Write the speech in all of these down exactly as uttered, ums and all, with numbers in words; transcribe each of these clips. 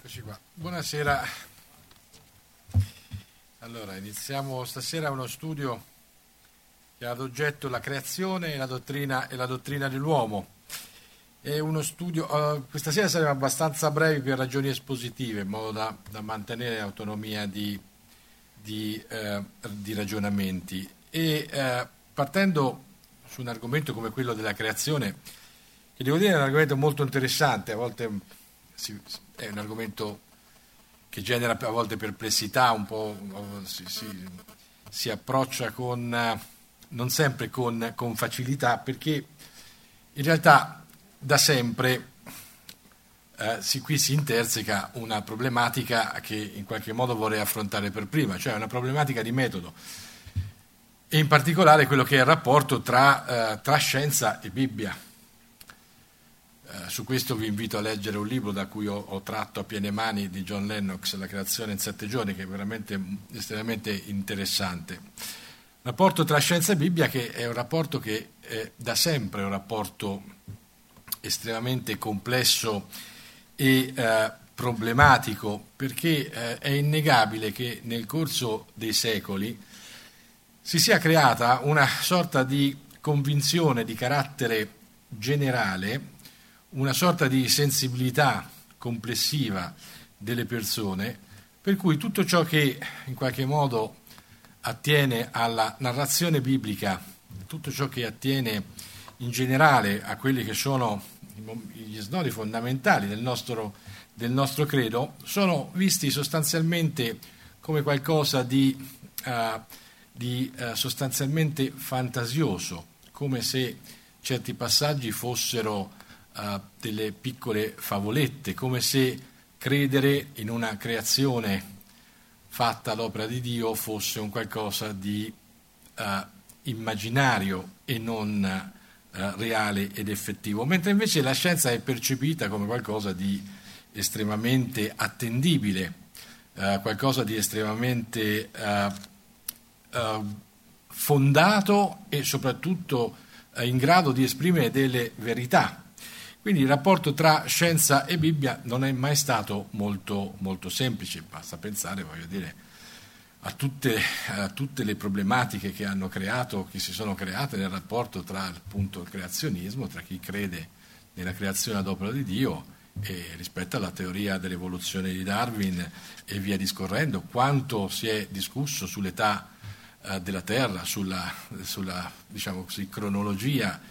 Eccoci qua. Buonasera. Allora, iniziamo stasera uno studio che ha ad oggetto la creazione e la dottrina, e la dottrina dell'uomo. È uno studio, uh, questa sera saremo abbastanza brevi per ragioni espositive, in modo da, da mantenere autonomia di, di, uh, di ragionamenti. E uh, partendo su un argomento come quello della creazione, che devo dire è un argomento molto interessante, a volte si, è un argomento che genera a volte perplessità, un po' si, si, si approccia con, non sempre con, con facilità, perché in realtà da sempre eh, si, qui si interseca una problematica che in qualche modo vorrei affrontare per prima, cioè una problematica di metodo, e in particolare quello che è il rapporto tra, eh, tra scienza e Bibbia. Uh, su questo vi invito a leggere un libro da cui ho, ho tratto a piene mani di John Lennox, La creazione in sette giorni, che è veramente estremamente interessante. Il rapporto tra scienza e Bibbia, che è un rapporto che è da sempre un rapporto estremamente complesso e uh, problematico, perché uh, è innegabile che nel corso dei secoli si sia creata una sorta di convinzione di carattere generale, una sorta di sensibilità complessiva delle persone, per cui tutto ciò che in qualche modo attiene alla narrazione biblica, tutto ciò che attiene in generale a quelli che sono gli snodi fondamentali del nostro, del nostro credo, sono visti sostanzialmente come qualcosa di, uh, di uh, sostanzialmente fantasioso, come se certi passaggi fossero Uh, delle piccole favolette, come se credere in una creazione fatta all'opera di Dio fosse un qualcosa di uh, immaginario e non uh, reale ed effettivo, mentre invece la scienza è percepita come qualcosa di estremamente attendibile, uh, qualcosa di estremamente uh, uh, fondato e soprattutto uh, in grado di esprimere delle verità. Quindi il rapporto tra scienza e Bibbia non è mai stato molto, molto semplice, basta pensare, voglio dire, a tutte, a tutte le problematiche che hanno creato, che si sono create nel rapporto tra appunto il creazionismo, tra chi crede nella creazione ad opera di Dio e rispetto alla teoria dell'evoluzione di Darwin e via discorrendo, quanto si è discusso sull'età eh, della Terra, sulla, sulla diciamo così, cronologia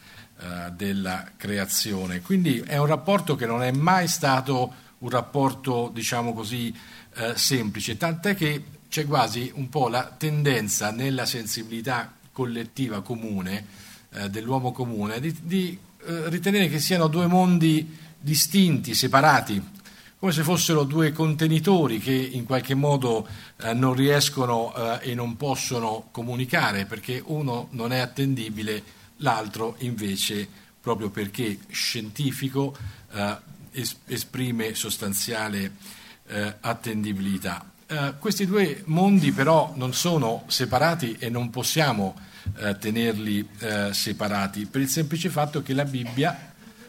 della creazione. Quindi è un rapporto che non è mai stato un rapporto, diciamo così, eh, semplice, tant'è che c'è quasi un po' la tendenza nella sensibilità collettiva comune, eh, dell'uomo comune, di, di eh, ritenere che siano due mondi distinti, separati, come se fossero due contenitori che in qualche modo eh, non riescono eh, e non possono comunicare, perché uno non è attendibile, l'altro invece, proprio perché scientifico, eh, es- esprime sostanziale eh, attendibilità. Eh, questi due mondi però non sono separati e non possiamo eh, tenerli eh, separati, per il semplice fatto che la Bibbia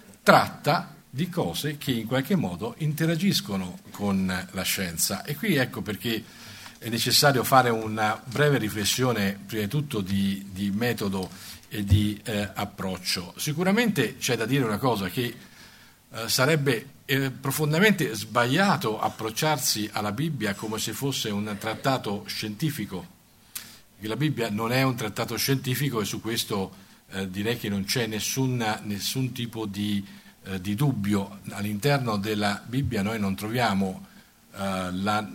tratta di cose che in qualche modo interagiscono con la scienza. E qui ecco perché è necessario fare una breve riflessione, prima di tutto di, di metodo e di eh, approccio. Sicuramente c'è da dire una cosa, che eh, sarebbe eh, profondamente sbagliato approcciarsi alla Bibbia come se fosse un trattato scientifico, perché la Bibbia non è un trattato scientifico e su questo eh, direi che non c'è nessun, nessun tipo di, eh, di dubbio. All'interno della Bibbia noi non troviamo eh, la,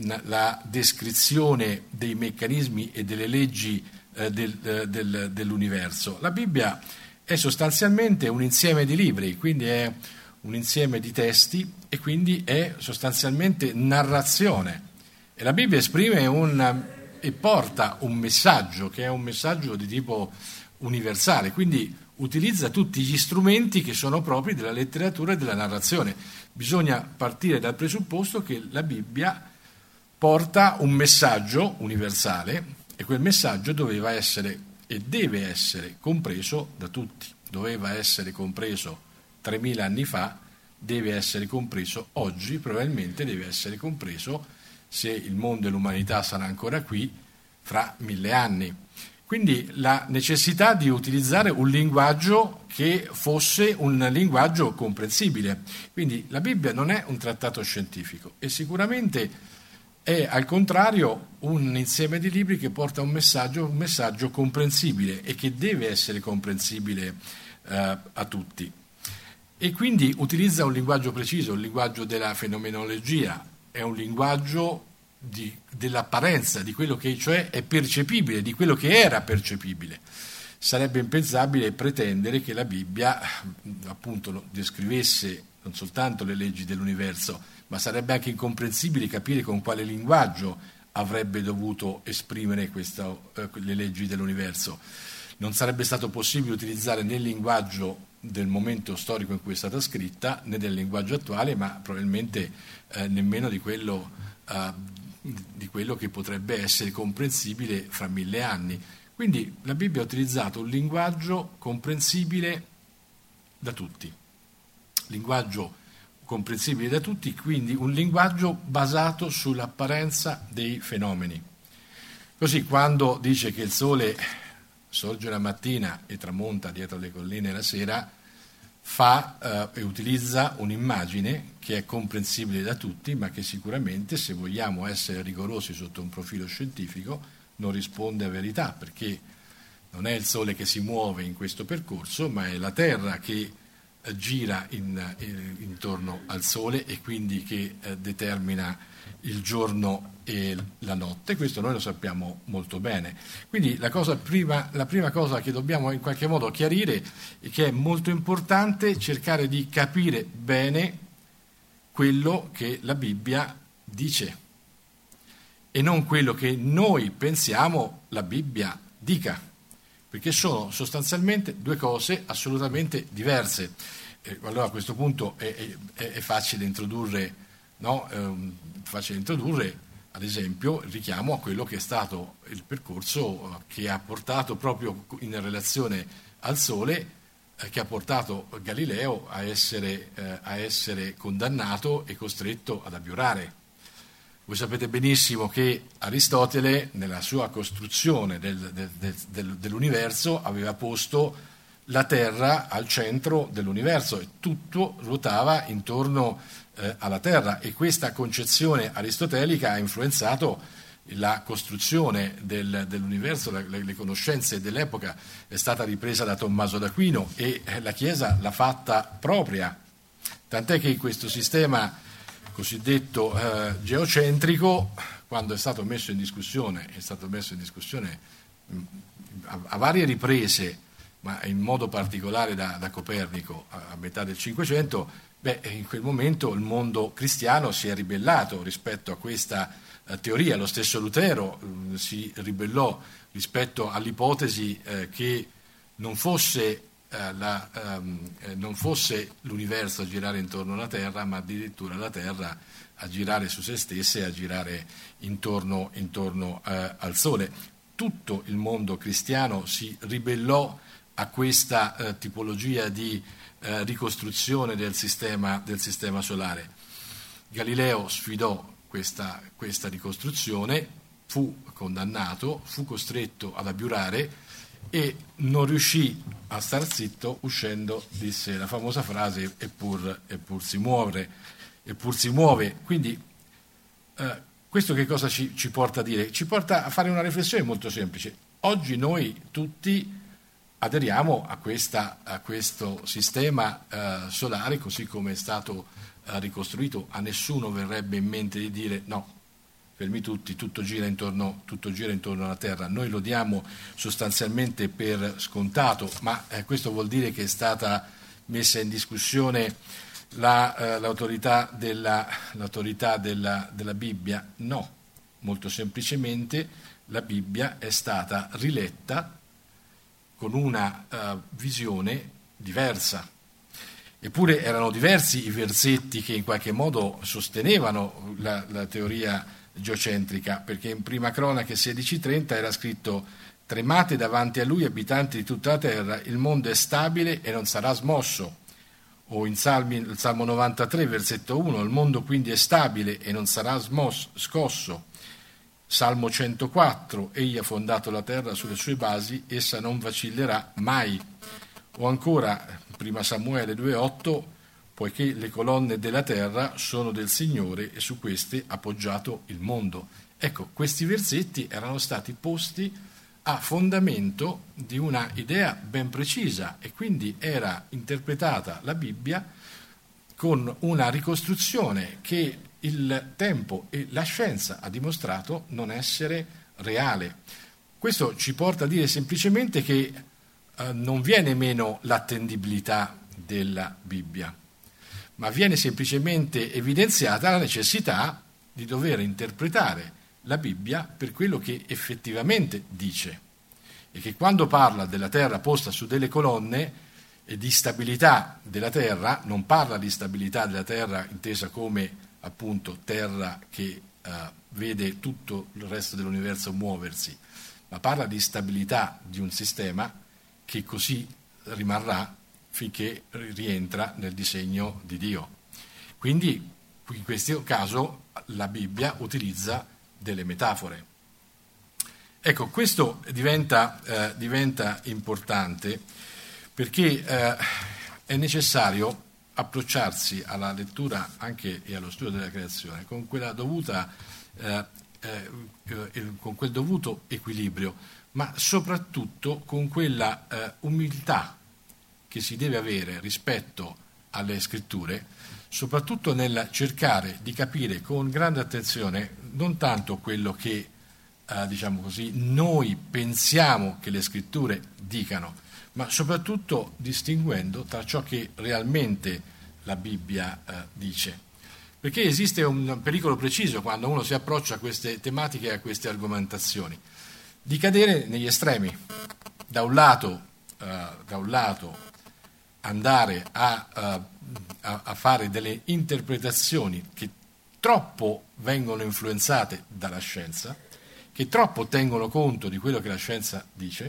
la descrizione dei meccanismi e delle leggi Del, del, dell'universo. La Bibbia è sostanzialmente un insieme di libri, quindi è un insieme di testi e quindi è sostanzialmente narrazione. E la Bibbia esprime un, e porta un messaggio che è un messaggio di tipo universale, quindi utilizza tutti gli strumenti che sono propri della letteratura e della narrazione. Bisogna partire dal presupposto che la Bibbia porta un messaggio universale, e quel messaggio doveva essere e deve essere compreso da tutti. Doveva essere compreso tremila anni fa deve essere compreso oggi, probabilmente deve essere compreso, se il mondo e l'umanità sarà ancora qui, fra mille anni. Quindi la necessità di utilizzare un linguaggio che fosse un linguaggio comprensibile. Quindi la Bibbia non è un trattato scientifico e sicuramente è al contrario un insieme di libri che porta un messaggio, un messaggio comprensibile e che deve essere comprensibile eh, a tutti. E quindi utilizza un linguaggio preciso, il linguaggio della fenomenologia, è un linguaggio di, dell'apparenza, di quello che cioè è percepibile, di quello che era percepibile. Sarebbe impensabile pretendere che la Bibbia appunto descrivesse non soltanto le leggi dell'universo, ma sarebbe anche incomprensibile capire con quale linguaggio avrebbe dovuto esprimere questa, eh, le leggi dell'universo. Non sarebbe stato possibile utilizzare né il linguaggio del momento storico in cui è stata scritta, né del linguaggio attuale, ma probabilmente eh, nemmeno di quello, eh, di quello che potrebbe essere comprensibile fra mille anni. Quindi la Bibbia ha utilizzato un linguaggio comprensibile da tutti, linguaggio comprensibile da tutti, quindi un linguaggio basato sull'apparenza dei fenomeni. Così quando dice che il sole sorge la mattina e tramonta dietro le colline la sera, fa eh, e utilizza un'immagine che è comprensibile da tutti, ma che sicuramente, se vogliamo essere rigorosi sotto un profilo scientifico, non risponde a verità, perché non è il sole che si muove in questo percorso, ma è la Terra che eh, gira in, in, intorno al sole e quindi che eh, determina il giorno e la notte. Questo noi lo sappiamo molto bene. Quindi la, cosa prima, la prima cosa che dobbiamo in qualche modo chiarire è che è molto importante cercare di capire bene quello che la Bibbia dice e non quello che noi pensiamo la Bibbia dica, perché sono sostanzialmente due cose assolutamente diverse. E allora a questo punto è, è, è facile introdurre, no? Ehm, facile introdurre ad esempio il richiamo a quello che è stato il percorso che ha portato proprio in relazione al Sole, eh, che ha portato Galileo a essere, eh, a essere condannato e costretto ad abiurare. Voi sapete benissimo che Aristotele, nella sua costruzione del, del, del, dell'universo, aveva posto la Terra al centro dell'universo e tutto ruotava intorno eh, alla Terra, e questa concezione aristotelica ha influenzato la costruzione del, dell'universo. Le, le conoscenze dell'epoca è stata ripresa da Tommaso d'Aquino e la Chiesa l'ha fatta propria, tant'è che in questo sistema cosiddetto eh, geocentrico, quando è stato messo in discussione, è stato messo in discussione mh, a, a varie riprese, ma in modo particolare da, da Copernico a, a metà del Cinquecento, beh, in quel momento il mondo cristiano si è ribellato rispetto a questa eh, teoria. Lo stesso Lutero mh, si ribellò rispetto all'ipotesi eh, che non fosse La, um, eh, non fosse l'universo a girare intorno alla Terra, ma addirittura la Terra a girare su se stessa e a girare intorno, intorno eh, al Sole. Tutto il mondo cristiano si ribellò a questa eh, tipologia di eh, ricostruzione del sistema, del sistema solare. Galileo sfidò questa, questa ricostruzione, fu condannato, fu costretto ad abiurare e non riuscì a star zitto, uscendo disse la famosa frase eppur, eppur si muove, eppur si muove. Quindi eh, questo che cosa ci, ci porta a dire? Ci porta a fare una riflessione molto semplice. Oggi noi tutti aderiamo a, questa, a questo sistema eh, solare così come è stato eh, ricostruito. A nessuno verrebbe in mente di dire no, fermi tutti, tutto gira intorno, tutto gira intorno alla Terra. Noi lo diamo sostanzialmente per scontato, ma eh, questo vuol dire che è stata messa in discussione la, eh, l'autorità, della, l'autorità della, della Bibbia? No, molto semplicemente la Bibbia è stata riletta con una uh, visione diversa. Eppure erano diversi i versetti che in qualche modo sostenevano la, la teoria geocentrica, perché in Prima Cronache sedici trenta era scritto: tremate davanti a lui abitanti di tutta la terra, il mondo è stabile e non sarà smosso. o in Salmi, il Salmo novantatré, versetto uno, il mondo quindi è stabile e non sarà smos, scosso. Salmo centoquattro, egli ha fondato la terra sulle sue basi, essa non vacillerà mai. O ancora, prima Samuele due otto, poiché le colonne della terra sono del Signore e su queste ha poggiato il mondo. Ecco, questi versetti erano stati posti a fondamento di una idea ben precisa e quindi era interpretata la Bibbia con una ricostruzione che il tempo e la scienza ha dimostrato non essere reale. Questo ci porta a dire semplicemente che eh, non viene meno l'attendibilità della Bibbia, ma viene semplicemente evidenziata la necessità di dover interpretare la Bibbia per quello che effettivamente dice, e che quando parla della terra posta su delle colonne e di stabilità della terra, non parla di stabilità della terra intesa come appunto terra che uh, vede tutto il resto dell'universo muoversi, ma parla di stabilità di un sistema che così rimarrà finché rientra nel disegno di Dio. Quindi in questo caso la Bibbia utilizza delle metafore. Ecco, questo diventa, eh, diventa importante perché eh, è necessario approcciarsi alla lettura anche e allo studio della creazione con quella dovuta, eh, eh, con quel dovuto equilibrio, ma soprattutto con quella eh, umiltà che si deve avere rispetto alle scritture, soprattutto nel cercare di capire con grande attenzione non tanto quello che eh, diciamo così noi pensiamo che le scritture dicano, ma soprattutto distinguendo tra ciò che realmente la Bibbia eh, dice. Perché esiste un pericolo preciso quando uno si approccia a queste tematiche e a queste argomentazioni, di cadere negli estremi. Da un lato, eh, da un lato andare a, a, a fare delle interpretazioni che troppo vengono influenzate dalla scienza, che troppo tengono conto di quello che la scienza dice,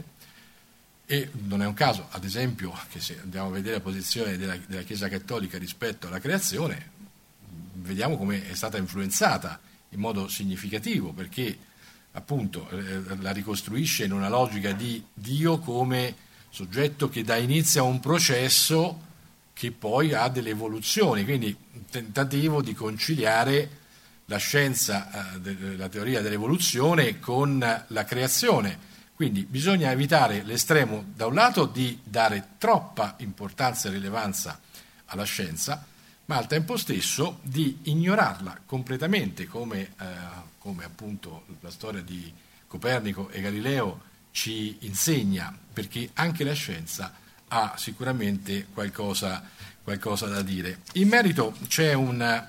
e non è un caso, ad esempio, che se andiamo a vedere la posizione della, della Chiesa Cattolica rispetto alla creazione, vediamo come è stata influenzata in modo significativo, perché appunto eh, la ricostruisce in una logica di Dio come soggetto che dà inizio a un processo che poi ha delle evoluzioni, quindi un tentativo di conciliare la scienza, eh, la teoria dell'evoluzione con la creazione. Quindi bisogna evitare l'estremo, da un lato, di dare troppa importanza e rilevanza alla scienza, ma al tempo stesso di ignorarla completamente, come, eh, come appunto la storia di Copernico e Galileo ci insegna, perché anche la scienza ha sicuramente qualcosa, qualcosa da dire. In merito c'è un,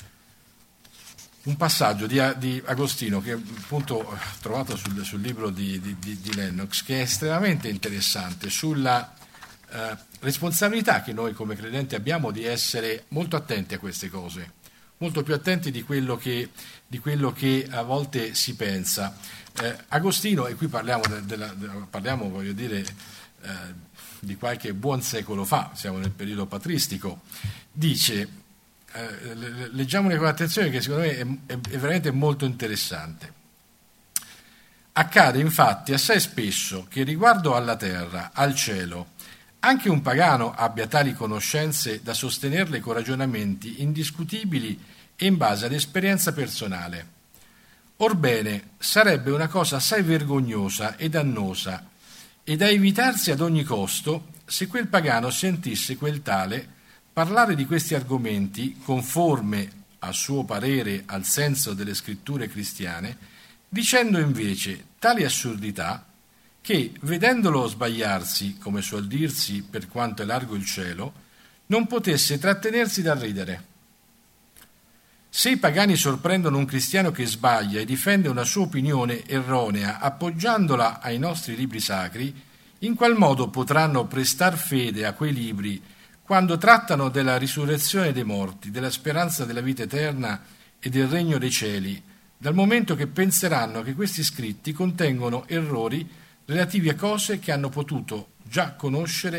un passaggio di, di Agostino che appunto trovato sul, sul libro di, di, di Lennox, che è estremamente interessante sulla eh, responsabilità che noi come credenti abbiamo di essere molto attenti a queste cose, molto più attenti di quello che, di quello che a volte si pensa. Eh, Agostino, e qui parliamo, de, de, de, parliamo voglio dire, eh, di qualche buon secolo fa, siamo nel periodo patristico, dice, eh, leggiamone con attenzione che secondo me è, è, è veramente molto interessante. Accade infatti assai spesso che riguardo alla terra, al cielo, anche un pagano abbia tali conoscenze da sostenerle con ragionamenti indiscutibili e in base ad esperienza personale. Orbene, sarebbe una cosa assai vergognosa e dannosa e da evitarsi ad ogni costo se quel pagano sentisse quel tale parlare di questi argomenti conforme a suo parere al senso delle scritture cristiane, dicendo invece tali assurdità che, vedendolo sbagliarsi, come suol dirsi per quanto è largo il cielo, non potesse trattenersi dal ridere. Se i pagani sorprendono un cristiano che sbaglia e difende una sua opinione erronea appoggiandola ai nostri libri sacri, in qual modo potranno prestar fede a quei libri quando trattano della risurrezione dei morti, della speranza della vita eterna e del regno dei cieli, dal momento che penseranno che questi scritti contengono errori relativi a cose che hanno potuto già conoscere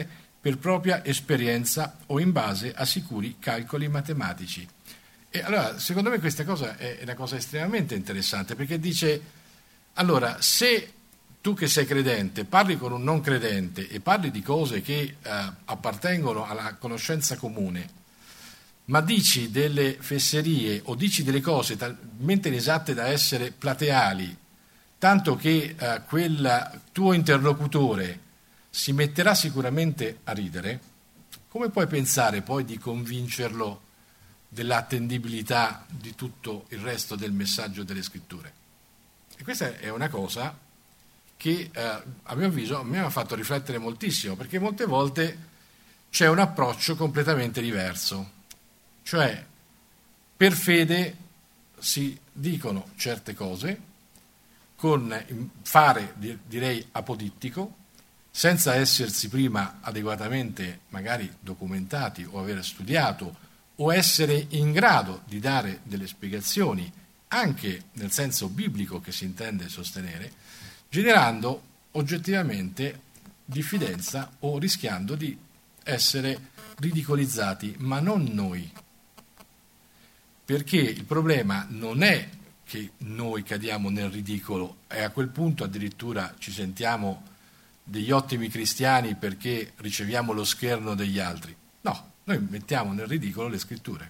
per propria esperienza o in base a sicuri calcoli matematici. E allora, secondo me questa cosa è una cosa estremamente interessante, perché dice, allora, se tu che sei credente parli con un non credente e parli di cose che eh, appartengono alla conoscenza comune, ma dici delle fesserie o dici delle cose talmente inesatte da essere plateali, tanto che eh, quel tuo interlocutore si metterà sicuramente a ridere, come puoi pensare poi di convincerlo dell'attendibilità di tutto il resto del messaggio delle scritture? E questa è una cosa che eh, a mio avviso a me mi ha fatto riflettere moltissimo, perché molte volte c'è un approccio completamente diverso, cioè per fede si dicono certe cose con fare, direi, apodittico, senza essersi prima adeguatamente magari documentati o aver studiato o essere in grado di dare delle spiegazioni anche nel senso biblico che si intende sostenere, generando oggettivamente diffidenza o rischiando di essere ridicolizzati, ma non noi. Perché il problema non è che noi cadiamo nel ridicolo e a quel punto addirittura ci sentiamo degli ottimi cristiani perché riceviamo lo scherno degli altri. No, noi mettiamo nel ridicolo le scritture.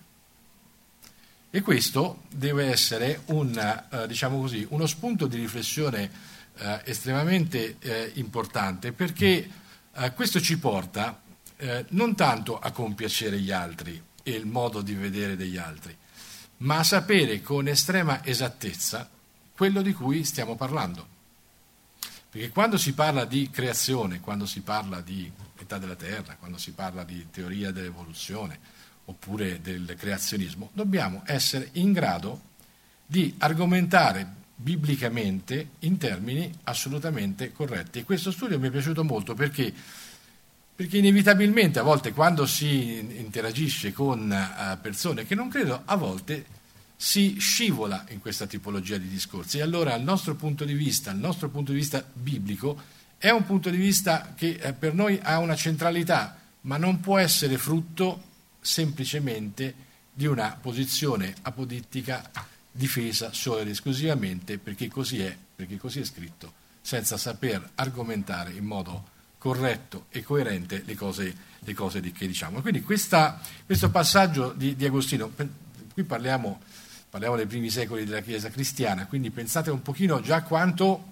E questo deve essere un, eh, diciamo così, uno spunto di riflessione eh, estremamente eh, importante, perché eh, questo ci porta eh, non tanto a compiacere gli altri e il modo di vedere degli altri, ma a sapere con estrema esattezza quello di cui stiamo parlando. Perché quando si parla di creazione, quando si parla di età della Terra, quando si parla di teoria dell'evoluzione oppure del creazionismo, dobbiamo essere in grado di argomentare biblicamente in termini assolutamente corretti. E questo studio mi è piaciuto molto perché, perché inevitabilmente a volte quando si interagisce con uh, persone che non credono, a volte si scivola in questa tipologia di discorsi. E allora il nostro punto di vista, il nostro punto di vista biblico, è un punto di vista che eh, per noi ha una centralità, ma non può essere frutto semplicemente di una posizione apodittica difesa solo ed esclusivamente perché così è, perché così è scritto, senza saper argomentare in modo corretto e coerente le cose, le cose di, che diciamo. Quindi questa, questo passaggio di, di Agostino, qui parliamo, parliamo dei primi secoli della Chiesa cristiana, quindi pensate un pochino già quanto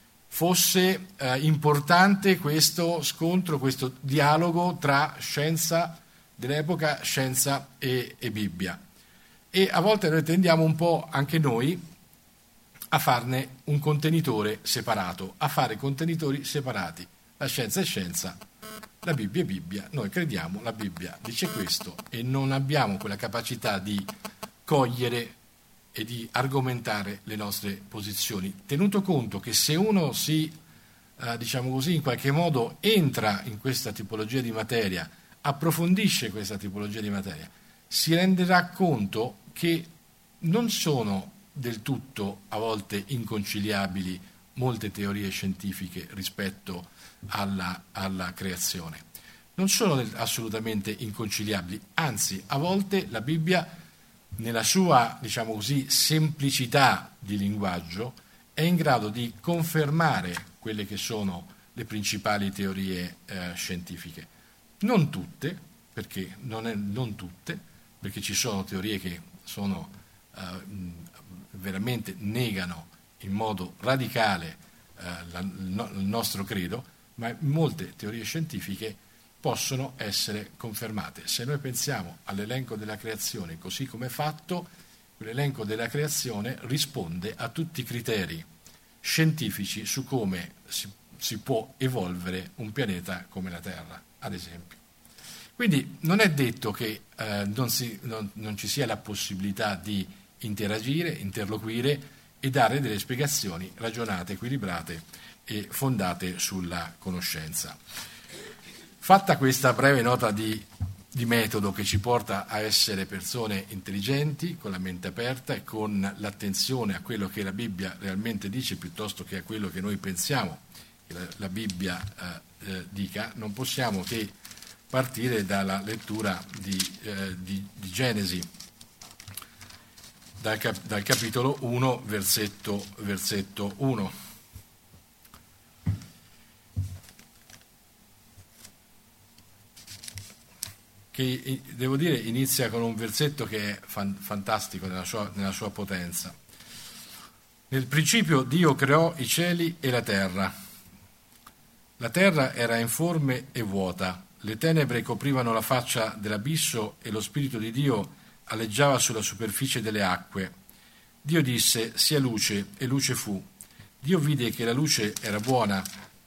fosse eh, importante questo scontro, questo dialogo tra scienza dell'epoca, scienza e, e Bibbia. E a volte noi tendiamo un po' anche noi a farne un contenitore separato, a fare contenitori separati. La scienza è scienza, la Bibbia è Bibbia. Noi crediamo, la Bibbia dice questo e non abbiamo quella capacità di cogliere e di argomentare le nostre posizioni. Tenuto conto che se uno si, eh, diciamo così, in qualche modo entra in questa tipologia di materia, approfondisce questa tipologia di materia, si renderà conto che non sono del tutto a volte inconciliabili molte teorie scientifiche rispetto alla, alla creazione. Non sono assolutamente inconciliabili, anzi a volte la Bibbia nella sua, diciamo così, semplicità di linguaggio è in grado di confermare quelle che sono le principali teorie eh, scientifiche. Non tutte, perché non, è, non tutte, perché ci sono teorie che sono eh, veramente negano in modo radicale eh, la, il nostro credo, ma molte teorie scientifiche possono essere confermate. Se noi pensiamo all'elenco della creazione così come è fatto, quell'elenco della creazione risponde a tutti i criteri scientifici su come si, si può evolvere un pianeta come la Terra, ad esempio. Quindi non è detto che eh, non, si, non, non ci sia la possibilità di interagire, interloquire e dare delle spiegazioni ragionate, equilibrate e fondate sulla conoscenza. Fatta questa breve nota di, di metodo che ci porta a essere persone intelligenti, con la mente aperta e con l'attenzione a quello che la Bibbia realmente dice piuttosto che a quello che noi pensiamo che la, la Bibbia eh, eh, dica, non possiamo che partire dalla lettura di, eh, di, di Genesi, dal, cap- dal capitolo uno, versetto, versetto uno. Che devo dire inizia con un versetto che è fan- fantastico nella sua, nella sua potenza. Nel principio Dio creò i cieli e la terra. La terra era informe e vuota, le tenebre coprivano la faccia dell'abisso e lo Spirito di Dio aleggiava sulla superficie delle acque. Dio disse: sia luce, e luce fu. Dio vide che la luce era buona,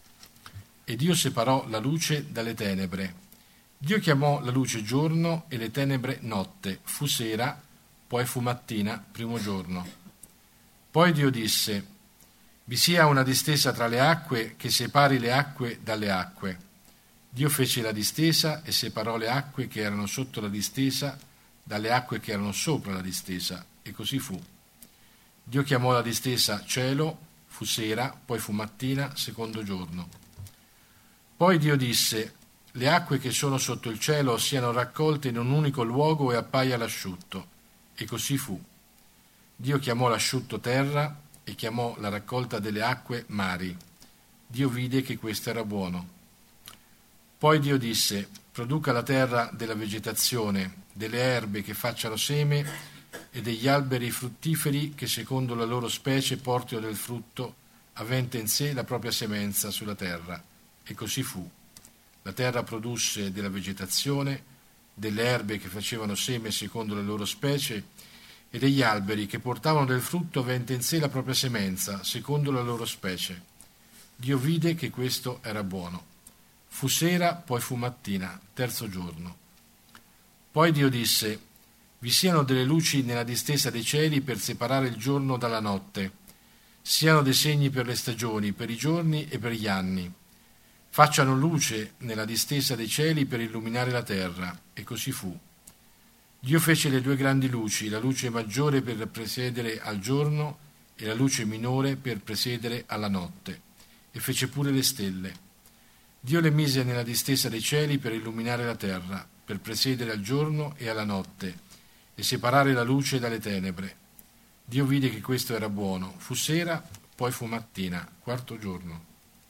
e Dio separò la luce dalle tenebre. Dio chiamò la luce giorno e le tenebre notte. Fu sera, poi fu mattina, primo giorno. Poi Dio disse: vi sia una distesa tra le acque che separi le acque dalle acque. Dio fece la distesa e separò le acque che erano sotto la distesa dalle acque che erano sopra la distesa, e così fu. Dio chiamò la distesa cielo, fu sera, poi fu mattina, secondo giorno. Poi Dio disse: le acque che sono sotto il cielo siano raccolte in un unico luogo e appaia l'asciutto. E così fu. Dio chiamò l'asciutto terra e chiamò la raccolta delle acque mari. Dio vide che questo era buono. Poi Dio disse: produca la terra della vegetazione, delle erbe che facciano seme e degli alberi fruttiferi che secondo la loro specie portino del frutto, avente in sé la propria semenza sulla terra. E così fu. La terra produsse della vegetazione, delle erbe che facevano seme secondo le loro specie e degli alberi che portavano del frutto avente in sé la propria semenza secondo la loro specie. Dio vide che questo era buono. Fu sera, poi fu mattina, terzo giorno. Poi Dio disse: vi siano delle luci nella distesa dei cieli per separare il giorno dalla notte, siano dei segni per le stagioni, per i giorni e per gli anni. Facciano luce nella distesa dei cieli per illuminare la terra, e così fu. Dio fece le due grandi luci, la luce maggiore per precedere al giorno e la luce minore per precedere alla notte, e fece pure le stelle. Dio le mise nella distesa dei cieli per illuminare la terra, per precedere al giorno e alla notte, e separare la luce dalle tenebre. Dio vide che questo era buono. Fu sera, poi fu mattina, quarto giorno.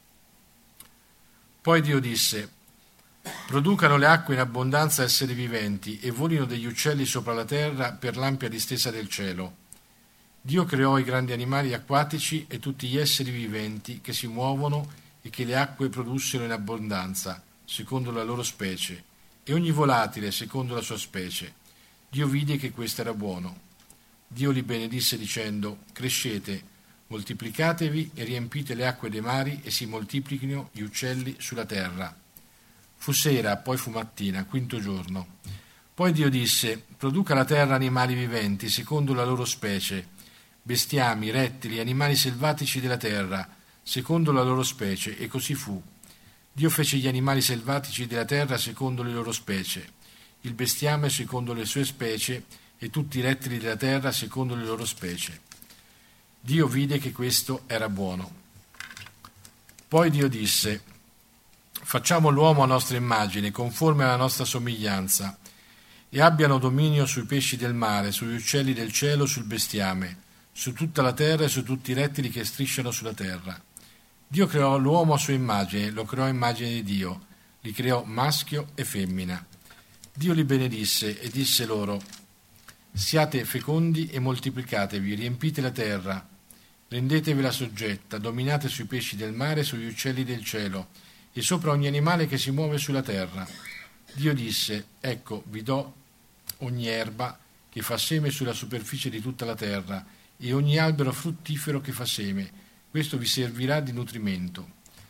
Poi Dio disse: producano le acque in abbondanza esseri viventi e volino degli uccelli sopra la terra per l'ampia distesa del cielo. Dio creò i grandi animali acquatici e tutti gli esseri viventi che si muovono e che le acque produssero in abbondanza, secondo la loro specie, e ogni volatile secondo la sua specie. Dio vide che questo era buono. Dio li benedisse dicendo: crescete, moltiplicatevi e riempite le acque dei mari e si moltiplichino gli uccelli sulla terra. Fu sera, poi fu mattina, quinto giorno. Poi Dio disse: produca la terra animali viventi secondo la loro specie, bestiami, rettili, animali selvatici della terra, secondo la loro specie, e così fu. Dio fece gli animali selvatici della terra secondo le loro specie, il bestiame secondo le sue specie e tutti i rettili della terra secondo le loro specie. Dio vide che questo era buono. Poi Dio disse: facciamo l'uomo a nostra immagine, conforme alla nostra somiglianza, e abbiano dominio sui pesci del mare, sugli uccelli del cielo, sul bestiame, su tutta la terra e su tutti i rettili che strisciano sulla terra. Dio creò l'uomo a sua immagine, lo creò a immagine di Dio, li creò maschio e femmina. Dio li benedisse e disse loro: siate fecondi e moltiplicatevi, riempite la terra, rendetevela soggetta, dominate sui pesci del mare e sugli uccelli del cielo, e sopra ogni animale che si muove sulla terra. Dio disse: ecco, vi do ogni erba che fa seme sulla superficie di tutta la terra, e ogni albero fruttifero che fa seme. Questo vi servirà di nutrimento.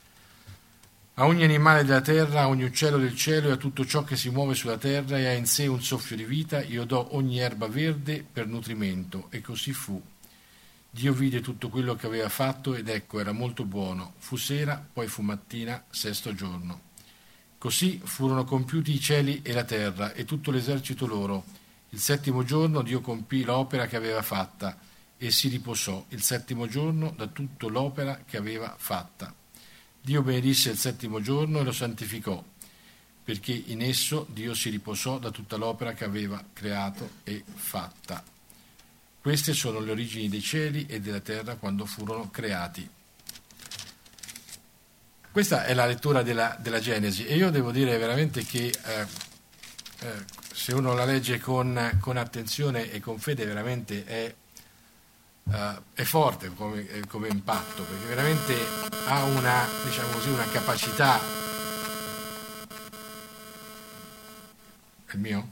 A ogni animale della terra, a ogni uccello del cielo e a tutto ciò che si muove sulla terra e ha in sé un soffio di vita, io do ogni erba verde per nutrimento. E così fu. Dio vide tutto quello che aveva fatto ed ecco, era molto buono. Fu sera, poi fu mattina, sesto giorno. Così furono compiuti i cieli e la terra e tutto l'esercito loro. Il settimo giorno Dio compì l'opera che aveva fatta e si riposò il settimo giorno da tutta l'opera che aveva fatta. Dio benedisse il settimo giorno e lo santificò, perché in esso Dio si riposò da tutta l'opera che aveva creato e fatta. Queste sono le origini dei cieli e della terra quando furono creati. Questa è la lettura della, della Genesi e io devo dire veramente che eh, eh, se uno la legge con, con attenzione e con fede veramente è, eh, è forte come, come impatto, perché veramente ha una, diciamo così, una capacità. È il mio?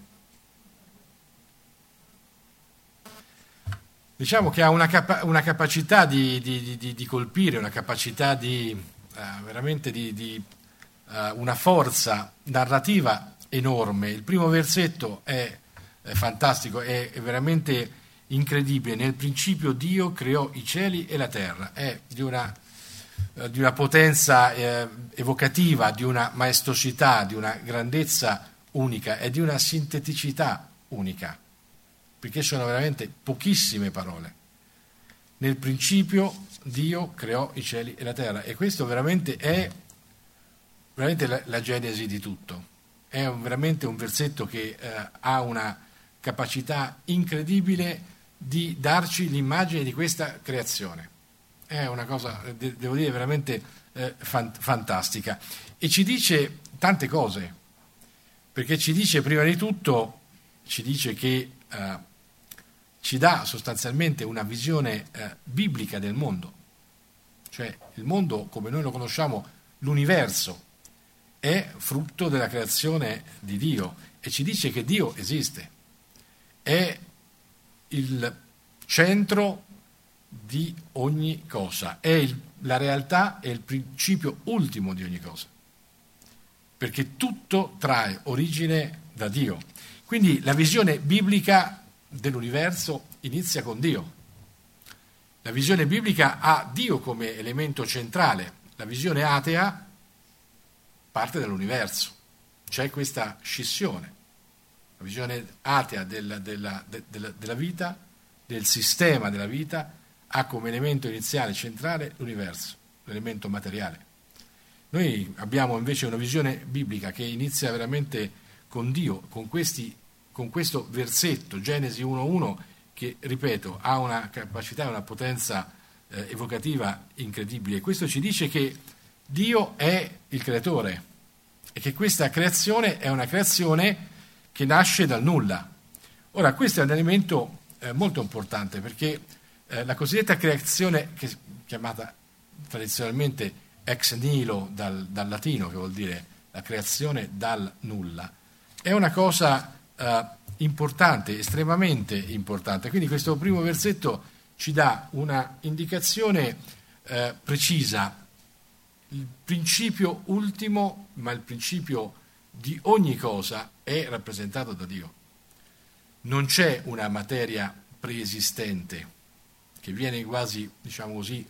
Diciamo che ha una, capa- una capacità di, di, di, di colpire, una capacità di Uh, veramente di, di uh, una forza narrativa enorme. Il primo versetto è, è fantastico, è, è veramente incredibile. Nel principio Dio creò i cieli e la terra. È di una, uh, di una potenza eh, evocativa, di una maestosità, di una grandezza unica e di una sinteticità unica, perché sono veramente pochissime parole. Nel principio Dio creò i cieli e la terra, e questo veramente è veramente la, la genesi di tutto. È un, veramente un versetto che eh, ha una capacità incredibile di darci l'immagine di questa creazione. È una cosa, de- devo dire, veramente eh, fan- fantastica. E ci dice tante cose, perché ci dice prima di tutto, ci dice che eh, ci dà sostanzialmente una visione eh, biblica del mondo. Cioè il mondo come noi lo conosciamo, l'universo, è frutto della creazione di Dio e ci dice che Dio esiste, è il centro di ogni cosa, è il, la realtà, è il principio ultimo di ogni cosa, perché tutto trae origine da Dio. Quindi la visione biblica dell'universo inizia con Dio. La visione biblica ha Dio come elemento centrale, la visione atea parte dall'universo. C'è questa scissione. La visione atea della, della, della, della vita, del sistema della vita, ha come elemento iniziale centrale l'universo, l'elemento materiale. Noi abbiamo invece una visione biblica che inizia veramente con Dio, con questi con questo versetto, Genesi uno uno, che, ripeto, ha una capacità e una potenza eh, evocativa incredibile. Questo ci dice che Dio è il creatore e che questa creazione è una creazione che nasce dal nulla. Ora, questo è un elemento eh, molto importante, perché eh, la cosiddetta creazione, che è chiamata tradizionalmente ex nihilo dal, dal latino, che vuol dire la creazione dal nulla, è una cosa Uh, importante, estremamente importante. Quindi questo primo versetto ci dà una indicazione uh, precisa. Il principio ultimo, ma il principio di ogni cosa, è rappresentato da Dio. Non c'è una materia preesistente che viene quasi, diciamo così,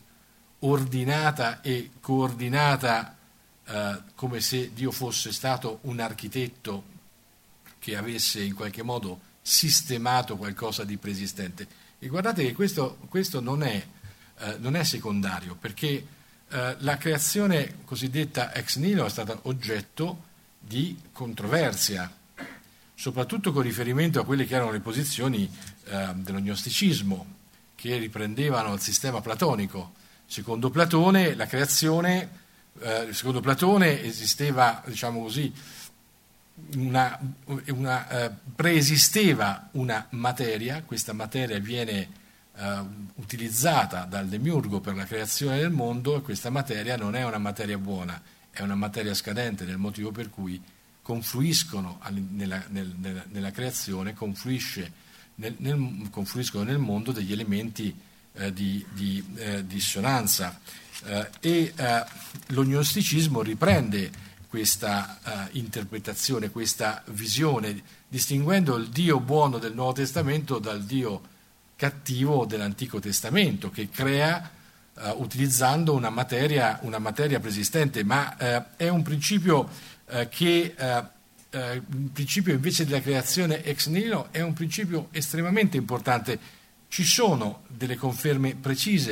ordinata e coordinata uh, come se Dio fosse stato un architetto che avesse in qualche modo sistemato qualcosa di preesistente. E guardate che questo, questo non, è, eh, non è secondario, perché eh, la creazione cosiddetta ex nihilo è stata oggetto di controversia, soprattutto con riferimento a quelle che erano le posizioni eh, dello gnosticismo, che riprendevano il sistema platonico. Secondo Platone, la creazione, eh, secondo Platone esisteva, diciamo così, Una, una, eh, preesisteva una materia, questa materia viene eh, utilizzata dal demiurgo per la creazione del mondo, e questa materia non è una materia buona, è una materia scadente, nel motivo per cui confluiscono nella, nel, nella, nella creazione, confluisce nel, nel, confluiscono nel mondo degli elementi eh, di, di eh, dissonanza eh, e eh, lo gnosticismo riprende questa uh, interpretazione, questa visione, distinguendo il Dio buono del Nuovo Testamento dal Dio cattivo dell'Antico Testamento, che crea uh, utilizzando una materia, una materia preesistente, ma uh, è un principio uh, che, uh, uh, un principio invece della creazione ex nihilo, è un principio estremamente importante. Ci sono delle conferme precise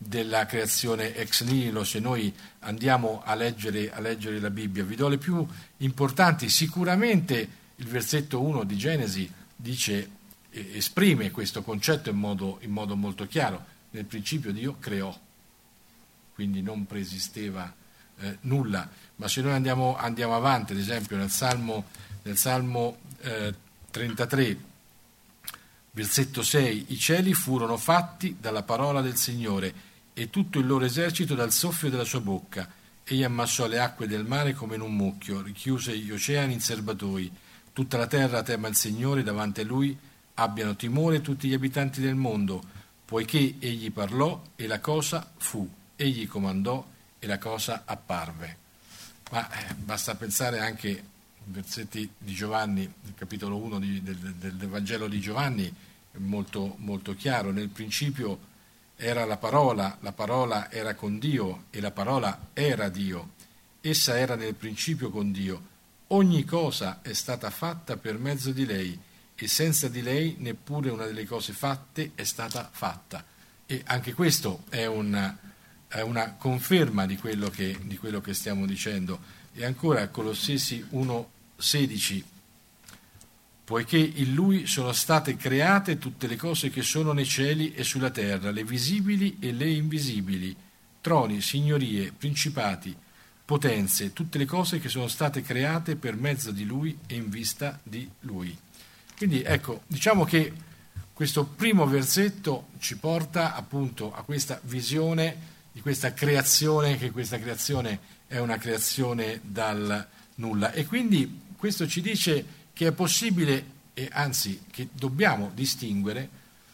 della creazione ex nihilo se noi andiamo a leggere, a leggere la Bibbia. Vi do le più importanti. Sicuramente il versetto uno di Genesi dice, eh, esprime questo concetto in modo, in modo molto chiaro. Nel principio Dio creò, quindi non preesisteva eh, nulla. Ma se noi andiamo, andiamo avanti, ad esempio nel Salmo, nel Salmo eh, trentatré, versetto sei, i cieli furono fatti dalla parola del Signore e tutto il loro esercito dal soffio della sua bocca. Egli ammassò le acque del mare come in un mucchio, richiuse gli oceani in serbatoi. Tutta la terra tema il Signore, davanti a Lui abbiano timore tutti gli abitanti del mondo, poiché Egli parlò e la cosa fu, Egli comandò e la cosa apparve. Ma eh, basta pensare anche ai versetti di Giovanni, il capitolo uno di, del, del, del Vangelo di Giovanni, molto, molto chiaro. Nel principio era la parola, la parola era con Dio e la parola era Dio. Essa era nel principio con Dio. Ogni cosa è stata fatta per mezzo di lei e senza di lei neppure una delle cose fatte è stata fatta. E anche questo è una, è una conferma di quello che, di quello che stiamo dicendo. E ancora Colossesi uno sedici, poiché in Lui sono state create tutte le cose che sono nei cieli e sulla terra, le visibili e le invisibili, troni, signorie, principati, potenze, tutte le cose che sono state create per mezzo di Lui e in vista di Lui. Quindi ecco, diciamo che questo primo versetto ci porta appunto a questa visione di questa creazione, che questa creazione è una creazione dal nulla. E quindi questo ci dice che è possibile, e anzi che dobbiamo distinguere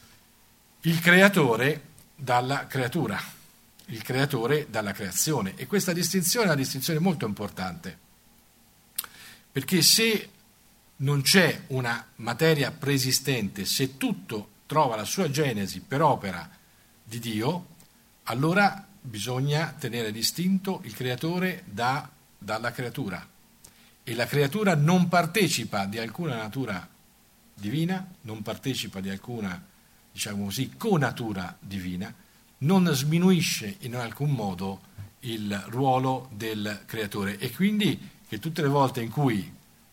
il creatore dalla creatura, il creatore dalla creazione. E questa distinzione è una distinzione molto importante, perché se non c'è una materia preesistente, se tutto trova la sua genesi per opera di Dio, allora bisogna tenere distinto il creatore da, dalla creatura. E la creatura non partecipa di alcuna natura divina, non partecipa di alcuna, diciamo così, conatura divina, non sminuisce in alcun modo il ruolo del creatore. E quindi che tutte le volte in cui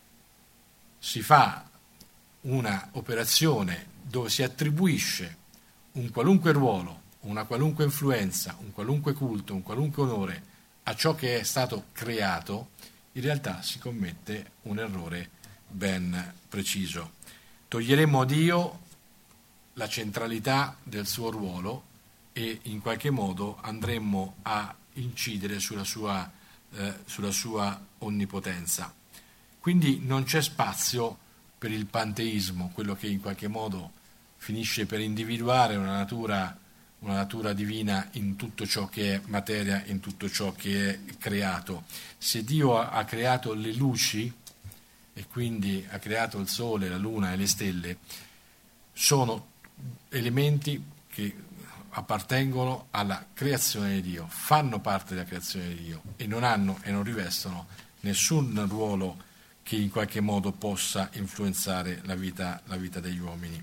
si fa una operazione dove si attribuisce un qualunque ruolo, una qualunque influenza, un qualunque culto, un qualunque onore a ciò che è stato creato, in realtà si commette un errore ben preciso. Toglieremo a Dio la centralità del suo ruolo e in qualche modo andremmo a incidere sulla sua, eh, sulla sua onnipotenza. Quindi non c'è spazio per il panteismo, quello che in qualche modo finisce per individuare una natura, una natura divina in tutto ciò che è materia, in tutto ciò che è creato. Se Dio ha creato le luci e quindi ha creato il sole, la luna e le stelle, sono elementi che appartengono alla creazione di Dio, fanno parte della creazione di Dio e non hanno e non rivestono nessun ruolo che in qualche modo possa influenzare la vita, la vita degli uomini.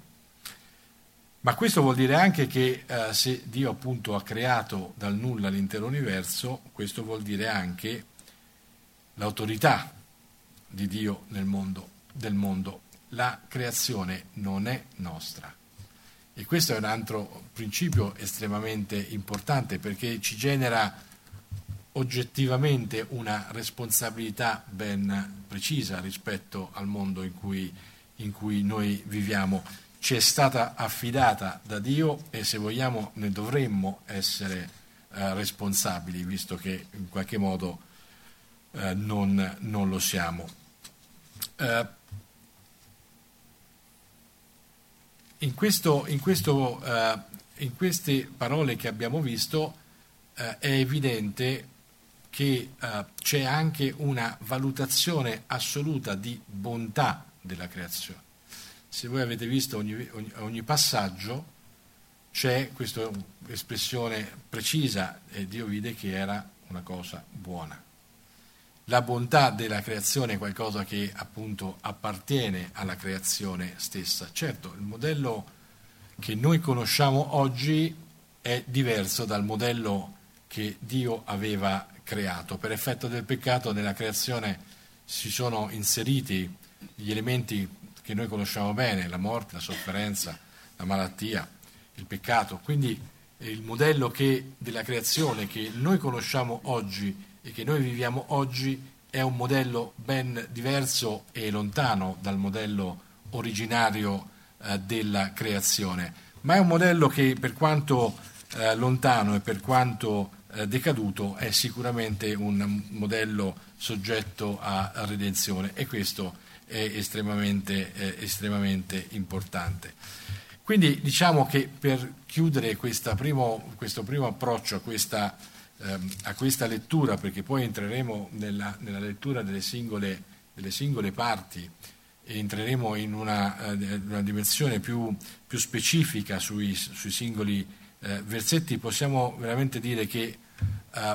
Ma questo vuol dire anche che eh, se Dio appunto ha creato dal nulla l'intero universo, questo vuol dire anche l'autorità di Dio nel mondo, del mondo. La creazione non è nostra. E questo è un altro principio estremamente importante, perché ci genera oggettivamente una responsabilità ben precisa rispetto al mondo in cui, in cui noi viviamo. Ci è stata affidata da Dio e se vogliamo ne dovremmo essere eh, responsabili, visto che in qualche modo eh, non, non lo siamo. Eh, in, questo, in, questo, eh, in queste parole che abbiamo visto eh, è evidente che eh, c'è anche una valutazione assoluta di bontà della creazione. Se voi avete visto ogni, ogni, ogni passaggio c'è questa espressione precisa e Dio vide che era una cosa buona. La bontà della creazione è qualcosa che appunto appartiene alla creazione stessa. Certo, il modello che noi conosciamo oggi è diverso dal modello che Dio aveva creato. Per effetto del peccato nella creazione si sono inseriti gli elementi che noi conosciamo bene, la morte, la sofferenza, la malattia, il peccato. Quindi il modello che, della creazione che noi conosciamo oggi e che noi viviamo oggi è un modello ben diverso e lontano dal modello originario eh, della creazione, ma è un modello che, per quanto eh, lontano e per quanto eh, decaduto, è sicuramente un modello soggetto a, a redenzione, e questo è estremamente, eh, estremamente importante. Quindi diciamo che per chiudere questa primo, questo primo approccio a questa, ehm, a questa lettura, perché poi entreremo nella, nella lettura delle singole, delle singole parti e entreremo in una, eh, una dimensione più, più specifica sui, sui singoli eh, versetti, possiamo veramente dire che eh,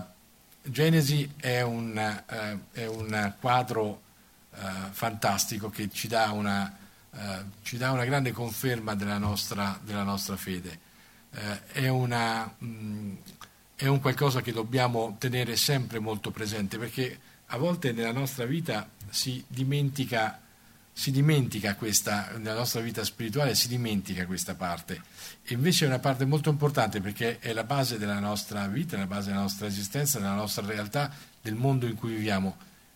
Genesi è un, eh, è un quadro eh, fantastico che ci dà una Uh, ci dà una grande conferma della nostra, della nostra fede. Uh, è, una, mh, è un qualcosa che dobbiamo tenere sempre molto presente, perché a volte nella nostra vita si dimentica, si dimentica questa, nella nostra vita spirituale si dimentica questa parte, e invece è una parte molto importante, perché è la base della nostra vita, è la base della nostra esistenza, della nostra realtà, del mondo in cui viviamo.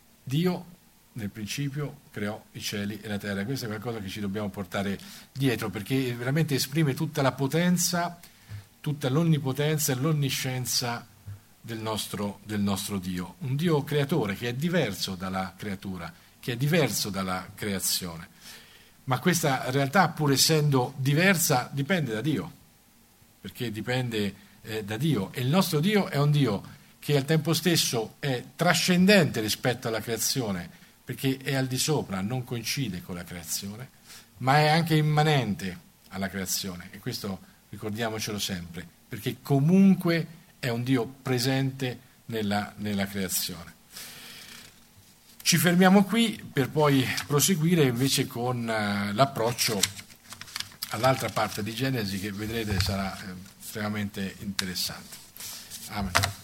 Dio nel principio creò i cieli e la terra. Questo è qualcosa che ci dobbiamo portare dietro, perché veramente esprime tutta la potenza, tutta l'onnipotenza e l'onniscienza del nostro, del nostro Dio. Un Dio creatore che è diverso dalla creatura, che è diverso dalla creazione. Ma questa realtà, pur essendo diversa, dipende da Dio, perché dipende eh, da Dio. E il nostro Dio è un Dio che al tempo stesso è trascendente rispetto alla creazione, perché è al di sopra, non coincide con la creazione, ma è anche immanente alla creazione, e questo ricordiamocelo sempre, perché comunque è un Dio presente nella, nella creazione. Ci fermiamo qui per poi proseguire invece con uh, l'approccio all'altra parte di Genesi, che vedrete sarà eh, estremamente interessante. Amen.